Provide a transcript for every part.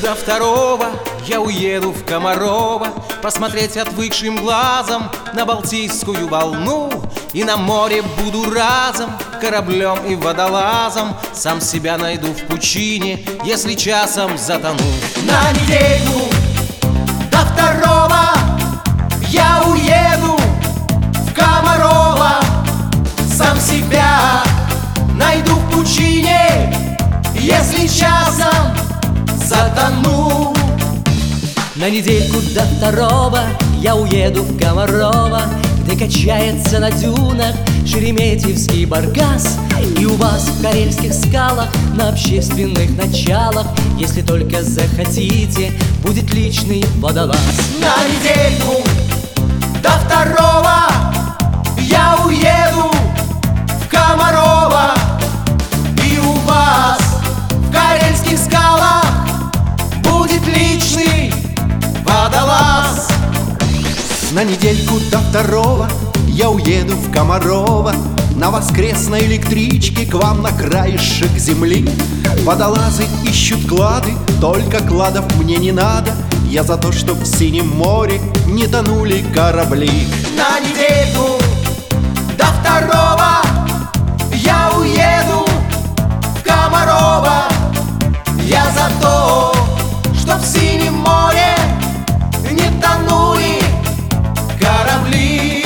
до второго я уеду в Комарово, посмотреть отвыкшим глазом на Балтийскую волну. И на море буду разом кораблем и водолазом, сам себя найду в пучине, если часом затону. На недельку до второго я уеду в Комарово, сам себя найду в пучине, если часом затону. На недельку до второго я уеду в Комарово, где качается на дюнах шереметьевский баркас. И у вас в карельских скалах на общественных началах, если только захотите, будет личный водолаз. На недельку до второго я уеду в Комарово, и у вас в карельских скалах будет личный водолаз. На недельку до второго я уеду в Комарово, на воскресной электричке к вам на краешек земли. Водолазы ищут клады, только кладов мне не надо. Я за то, чтоб в синем море не тонули корабли. На недельку до второго я уеду в Комарово. Я за то, чтоб в синем море не тонули корабли.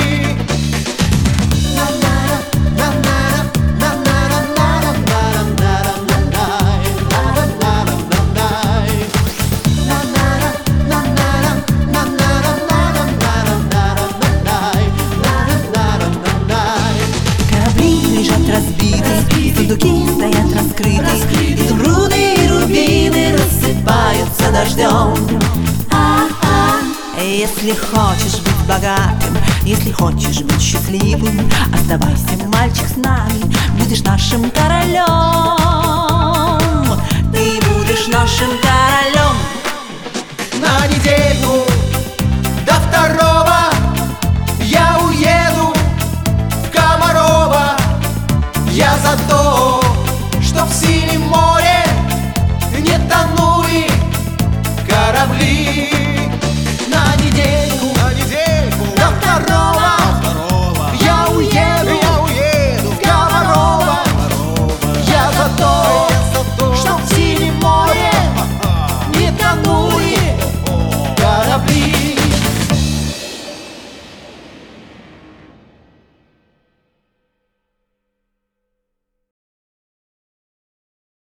Разбиты, сундуки стоят раскрыты, изумруды и рубины рассыпаются дождем. Если хочешь быть богатым, если хочешь быть счастливым, оставайся, мальчик, с нами, будешь нашим королем. Ты будешь нашим королем.